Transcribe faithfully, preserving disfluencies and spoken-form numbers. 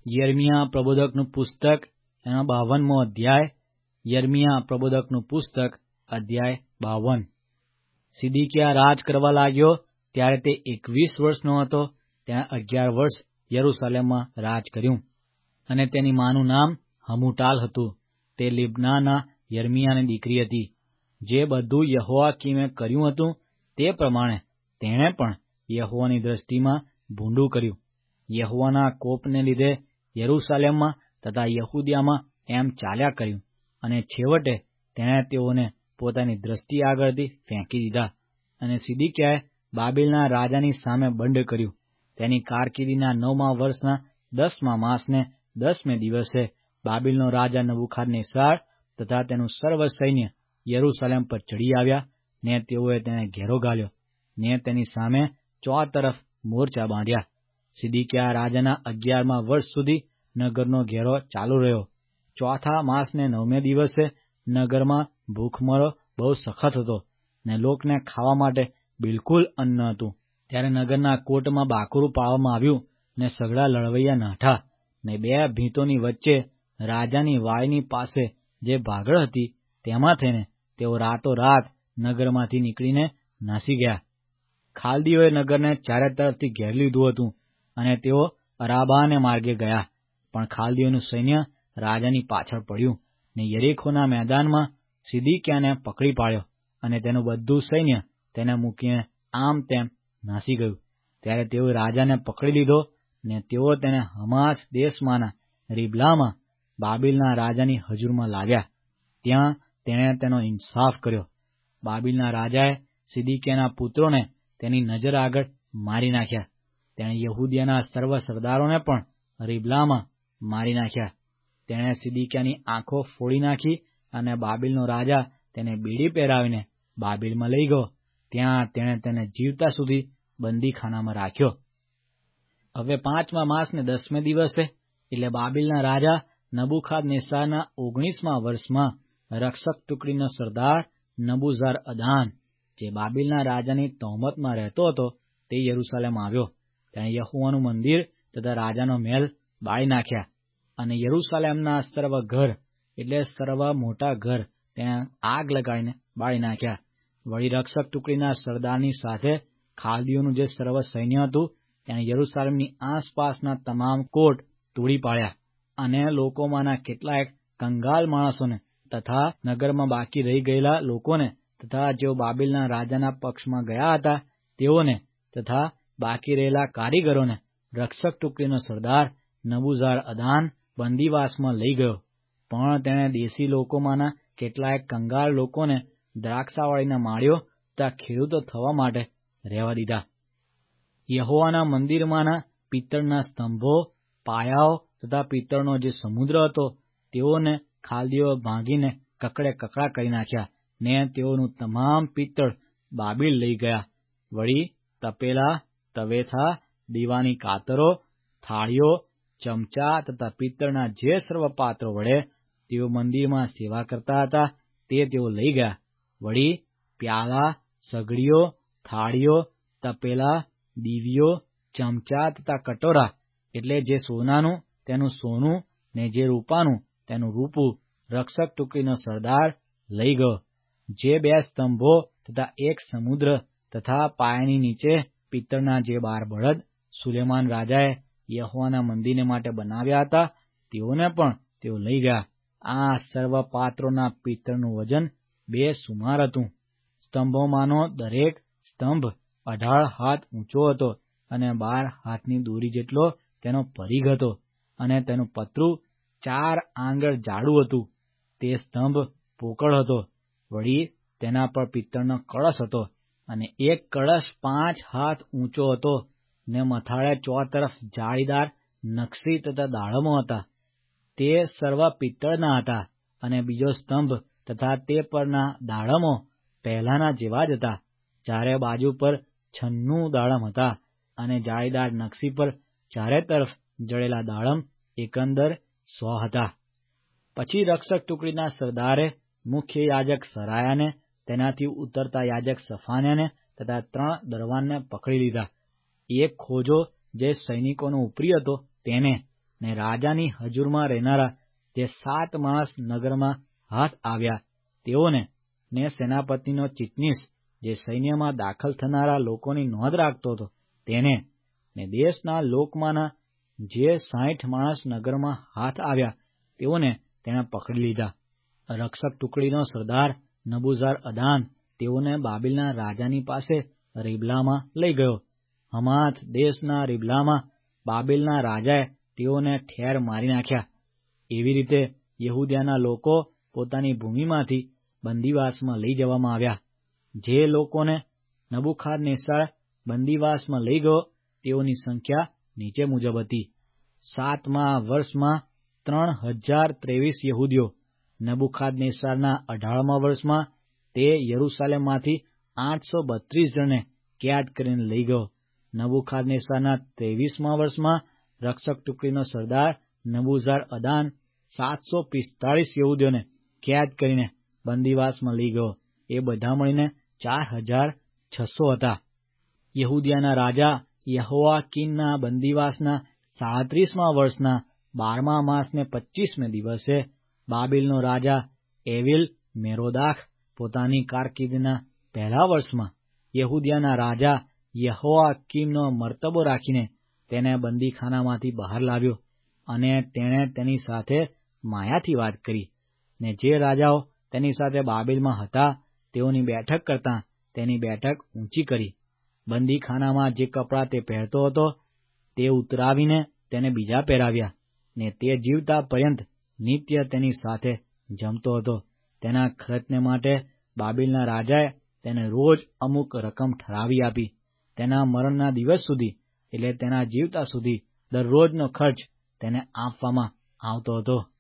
યર્મિયા પ્રબોધકનું પુસ્તક એનો બાવનમો અધ્યાય. યર્મિયા પ્રબોધકનું પુસ્તક અધ્યાય બાવન. સિદિકિયા રાજ કરવા લાગ્યો ત્યારે તે એકવીસ વર્ષનો હતો. તેણે અગિયાર વર્ષ યરૂશાલેમમાં રાજ કર્યું, અને તેની માનું નામ હમુટાલ હતું. તે લિબ્નાના યર્મિયાની દીકરી હતી. જે બધું યહોયાકીમે કર્યું હતું તે પ્રમાણે તેણે પણ યહોવાની દ્રષ્ટિમાં ભૂંડું કર્યું. યહોવાના કોપને લીધે યરૂશાલેમમાં તથા યહૂદિયામાં એમ ચાલ્યા કર્યું, અને છેવટે તેણે તેઓને પોતાની દ્રષ્ટિ આગળથી ફેંકી દીધા. અને સિદિકિયાએ બાબેલના રાજાની સામે બંડ કર્યું. તેની કારકિર્દીના નવમા વર્ષના દસમા માસને દસમે દિવસે બાબેલનો રાજા નબૂખદનેસ્સાર તથા તેનું સર્વ સૈન્ય યરૂશાલેમ પર ચડી આવ્યા, ને તેઓએ તેને ઘેરો ઘાલ્યો, ને તેની સામે ચોતરફ મોરચા બાંધ્યા. સિદિકિયા રાજાના અગિયારમા વર્ષ સુધી નગરનો ઘેરો ચાલુ રહ્યો. ચોથા માસને નવમે દિવસે નગરમાં ભૂખમરો બહુ સખત હતો, ને લોકને ખાવા માટે બિલકુલ અન્ન હતું. ત્યારે નગરના કોટમાં બાકરું પાડવામાં આવ્યું, ને સઘળા લડવૈયા નાઠા, ને બે ભીંતોની વચ્ચે રાજાની વાળીની પાસે જે ભાગળ હતી તેમાં થઈને તેઓ રાતોરાત નગરમાંથી નીકળીને નાસી ગયા. ખાલદીઓએ નગરને ચારે તરફથી ઘેરી લીધું હતું, અને તેઓ અરાબાને માર્ગે ગયા. પણ ખાલદીઓનું સૈન્ય રાજાની પાછળ પડ્યું, ને યરીખોના મેદાનમાં સિદિકિયાને પકડી પાડ્યો, અને તેનું બધું સૈન્ય તેને મૂકીને આમ તેમ નાસી ગયું. ત્યારે તેઓએ રાજાને પકડી લીધો, ને તેઓ તેને હમાથ દેશમાંના રીબલામાં બાબેલના રાજાની હજુરમાં લાવ્યા. ત્યાં તેણે તેનો ઇન્સાફ કર્યો. બાબેલના રાજાએ સિદિકિયાના પુત્રોને તેની નજર આગળ મારી નાખ્યા. તેણે યહૂદિયાના સર્વ સરદારોને પણ રીબલામાં મારી નાખ્યા. તેણે સિદિકિયાની આંખો ફોડી નાખી, અને બાબેલનો રાજા તેને બેડી પહેરાવીને બાબેલમાં લઈ ગયો. ત્યાં તેણે તેને જીવતા સુધી બંદીખાનામાં રાખ્યો. હવે પાંચમા માસને દસમે દિવસે, એટલે બાબેલના રાજા નબૂખદનેસ્સારના ઓગણીસમા વર્ષમાં રક્ષક ટુકડીનો સરદાર નબૂઝરઅદાન, જે બાબેલના રાજાની તહોમતમાં રહેતો હતો, તે યરૂશાલેમ આવ્યો. તેણે યહોવાનું મંદિર તથા રાજાનો મહેલ બાળી નાખ્યા, અને યરૂશાલેમના સર્વ ઘર એટલે સર્વ મોટા ઘર તેણે આગ લગાડીને બાળી નાખ્યા. વળી રક્ષક ટુકડીના સરદારની સાથે ખાલદીઓનું જે સર્વ સૈન્ય હતું તેણે યરૂશાલેમની આસપાસના તમામ કોટ તોડી પાડ્યા, અને લોકોમાંના કેટલાક કંગાલ માણસોને તથા નગરમાં બાકી રહી ગયેલા લોકોને તથા જેઓ બાબેલના રાજાના પક્ષમાં ગયા હતા તેઓને તથા બાકી રહેલા કારીગરોને રક્ષક ટુકડીનો સરદાર નબૂઝરઅદાન બંદીવાસમાં લઈ ગયો. પણ તેણે દેશી લોકોમાંના કેટલાક કંગાળ લોકોને દ્રાક્ષાવાળીના માળીઓ તથા ખેડૂતો થવા માટે રહેવા દીધા. યહોવાના મંદિરમાંના પિત્તળના સ્તંભો, પાયાઓ તથા પિત્તળનો જે સમુદ્ર હતો તેઓને ખાલદીઓ ભાંગીને કકડે કકડા કરી નાખ્યા, ને તેઓનું તમામ પિત્તળ બાબેલ લઈ ગયા. વળી તપેલા, તવેથા, દીવાની કાતરો, થાળીઓ, ચમચા તથા પિત્તળના જે સર્વ પાત્રો વડે તેઓ મંદિરમાં સેવા કરતા હતા તે તેઓ લઈ ગયા. વળી પ્યાલા, સગડીઓ, થાળીઓ, તપેલા, દીવીઓ, ચમચા તથા કટોરા એટલે જે સોનાનું તેનું સોનું, ને જે રૂપાનું તેનું રૂપું રક્ષક ટુકડીનો સરદાર લઈ ગયો. જે બે સ્તંભો તથા એક સમુદ્ર તથા પાયાની નીચે પિત્તળના જે બાર બળદ સુલેમાન રાજાએ યહોવાના મંદિરને માટે બનાવ્યા હતા તેઓને પણ તેઓ લઈ ગયા. આ સર્વ પાત્રોના પિત્તળનું વજન બે સુમાર હતું. સ્તંભોમાંનો દરેક સ્તંભ અઢાર હાથ ઊંચો હતો, અને બાર હાથની દોરી જેટલો તેનો પરીઘ હતો, અને તેનું પતરું ચાર આંગળ જાડું હતું. તે સ્તંભ પોકળ હતો. વળી તેના પર પિત્તળનો કળશ હતો, અને એક કળશ પાંચ હાથ ઊંચો હતો, ને મથાળે ચોતરફ જાળીદાર નકશી તથા દાડમો હતા. તે સર્વ પિત્તળના હતા. અને બીજો સ્તંભ તથા તે પરના દાડમો પહેલાના જેવા જ હતા. ચારે બાજુ પર છન્નું દાડમ હતા, અને જાળીદાર નકશી પર ચારે તરફ જડેલા દાડમ એકંદર સો હતા. પછી રક્ષક ટુકડીના સરદારે મુખ્ય યાજક સરાયાને, તેનાથી ઉતરતા યાજક સફાન્યાને તથા ત્રણ દરવાનને પકડી લીધા. એક ખોજો જે સૈનિકોનો ઉપરી હતો તેને, ને રાજાની હજુરમાં રહેનારા જે સાત માણસ નગરમાં હાથ આવ્યા તેઓને, ને સેનાપતિનો ચીટનીસ જે સૈન્યમાં દાખલ થનારા લોકોની નોંધ રાખતો હતો તેને, ને દેશના લોકમાંના જે સાઠ માણસ નગરમાં હાથ આવ્યા તેઓને તેણે પકડી લીધા. રક્ષક ટુકડીનો સરદાર નબૂઝાર અદાન તેઓને બાબેલના રાજાની પાસે રીબલામાં લઈ ગયો. હમાથ દેશના રીબલામાં બાબેલના રાજાએ તેઓને ઠેર મારી નાખ્યા. એવી રીતે યહૂદિયાના લોકો પોતાની ભૂમિમાંથી બંદીવાસમાં લઈ જવામાં આવ્યા. જે લોકોને નબૂખાદનેસ્સાર બંદીવાસમાં લઈ ગયો તેઓની સંખ્યા નીચે મુજબ હતી. સાતમા વર્ષમાં ત્રણ હજાર ત્રેવીસ યહૂદીઓ, નબૂખાદનેસ્સારના અઢારમા વર્ષમાં તે યરૂશાલેમમાંથી આઠસો બત્રીસ જણને કેદ કરીને લઈ ગયો. નબૂખાદનેસ્સારના ત્રેવીસમા વર્ષમાં રક્ષક ટુકડીનો સરદાર નબૂઝાર અદાન સાતસો પિસ્તાળીસ યહૂદીઓને કેદ કરીને બંદીવાસમાં લઈ ગયો. એ બધા મળીને ચાર હજાર છસો હતા. યહૂદિયાના રાજા યહોયાકીનના બંદીવાસના સાડત્રીસમા વર્ષના બારમા માસને પચ્ચીસમે દિવસે બાબેલનો રાજા એવિલ મેરોદાખ પોતાની કારકિર્દીના પહેલા વર્ષમાં યહૂદિયાના રાજા યહોયાકીમનો મર્તબો રાખીને તેને બંદીખાનામાંથી બહાર લાવ્યો, અને તેણે તેની સાથે માયાથી વાત કરી. ને જે રાજાઓ તેની સાથે બાબેલમાં હતા તેઓની બેઠક કરતાં તેની બેઠક ઊંચી કરી. બંદીખાનામાં જે કપડાં તે પહેરતો હતો તે ઉતરાવીને તેને બીજા પહેરાવ્યા, ને તે જીવતા પર્યંત નિત્ય તેની સાથે જમતો હતો. તેના ખર્ચને માટે બાબેલના રાજાએ તેને રોજ અમુક રકમ ઠરાવી આપી. તેના મરણના દિવસ સુધી, એટલે તેના જીવતા સુધી દરરોજનો ખર્ચ તેને આપવામાં આવતો હતો.